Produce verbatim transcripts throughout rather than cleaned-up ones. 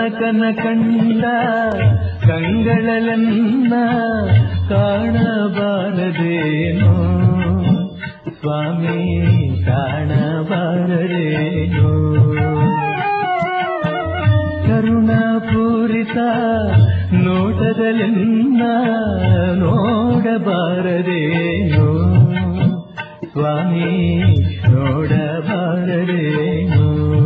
ಕನಕನ ಕಂಡ ಕಂಗಳಲನ್ನ ಕಾಣಬಾರದೇನೋ ಸ್ವಾಮಿ ಕಾಣಬಾರದೇನೋ ಕರುಣಾಪೂರಿತ ನೋಟದಲೆನ್ನ ನೋಡಬಾರದೇನೋ ಸ್ವಾಮಿ ನೋಡಬಾರದೇನೋ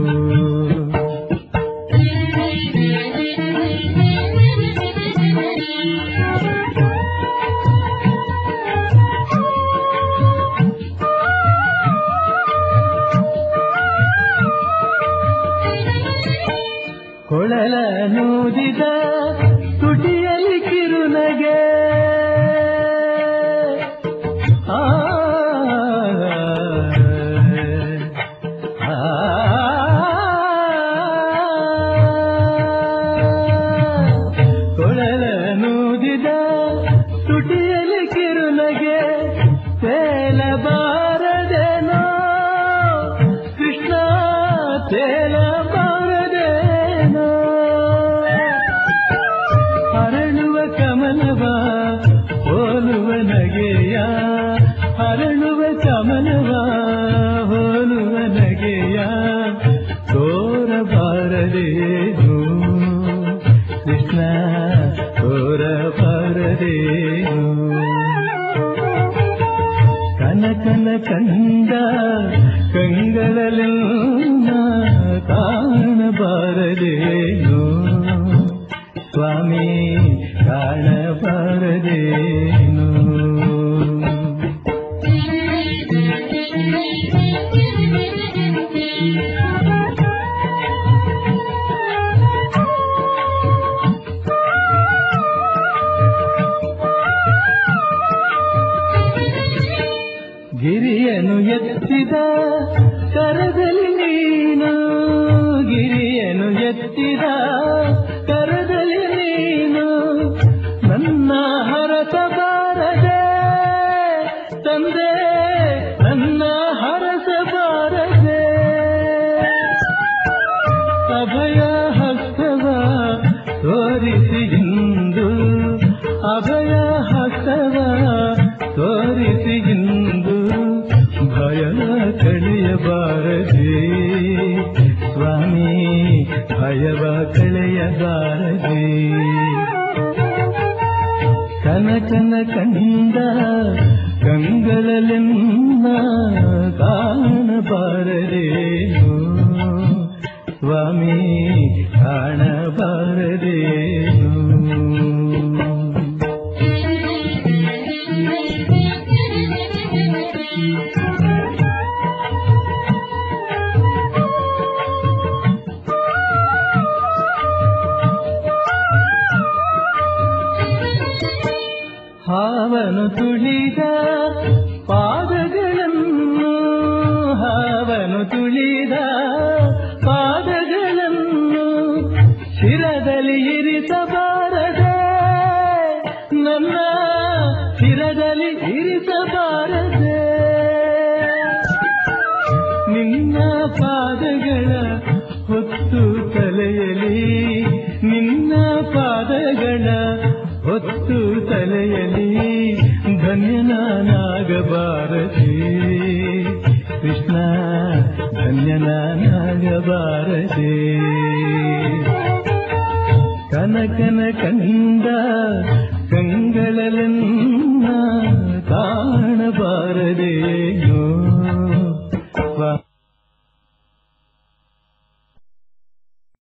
ಕೊಳಲ ನೂದಿದ ತುಟಿಯಲ್ಲಿ ಕಿರುನಗೆ ಆ ಕೊಳಲ ನೂದಿದ ತುಟಿಯಲ್ಲಿ ಕಿರುನಗೆ ತೇಲಬಾರದೇನೋ ಕೃಷ್ಣ ತೇಲಬಾರದೇನೋ ಅರಳುವ ಕಮಲವ ಹೋಲುವ ನಗೆಯ ಅರಳುವ ಕಮಲವ ಹೋಲುವ ನಗೆಯ ತೋರಬಾರದೇನು ಕೃಷ್ಣ ತೋರಬಾರದೇನು ಕನಕನ ಕಂಡ ಕಂಗಳಲೆಲ್ಲ ಕಾಣಬಾರದೇನು ಸ್ವಾಮಿ ಕಾಣಬಾರದೇನು ಗಿರಿಯನು ಎತ್ತಿದ ಕರದಲ್ಲಿ ನೀನು ಗಿರಿಯನು ಎತ್ತಿದ ಕರದಲ್ಲಿ ನೀನು ನನ್ನ ಹರಸಬಾರದೆ ತಂದೆ ನನ್ನ ಹರಸಬಾರದೆ ಅಭಯ ಹಸ್ತವ ತೋರಿಸಿ ಇಂದು ಅಭಯ ಹಸ್ತವ ತೋರಿಸಿ ಇಂದು ಭಯ ಕಳೆಯಬಾರದೆ ಸ್ವಾಮಿ ಭಯವ ಕಳೆಯಬಾರದೆ ಕನಕನ ಕಂಡ ಕಂಗಳಲೆನ್ನ ಕಾಣಬಾರದೇನು ಸ್ವಾಮಿ ಕಾಣಬಾರದೇನು ಹಾವನು ತುಳಿದ ಪಾದಗಳನ್ನು ಹಾವನು ತುಳಿದ ಪಾದಗಳನ್ನು ಶಿರದಲ್ಲಿ ಇರಿಸಬಾರದೆ ನನ್ನ ಶಿರದಲ್ಲಿ ಇರಿಸಬಾರದೆ ನಿನ್ನ ಪಾದಗಳ ಹೊತ್ತು ತಲೆಯಲಿ ನಿನ್ನ ಪಾದಗಳ ಹೊತ್ತು ತಲೆಯಲಿ ಧನ್ಯನಾಗಬಾರದೆ ಕೃಷ್ಣ ಧನ್ಯನಾಗಬಾರದೆ ಕನಕನ ಕಂಡ ಕಂಗ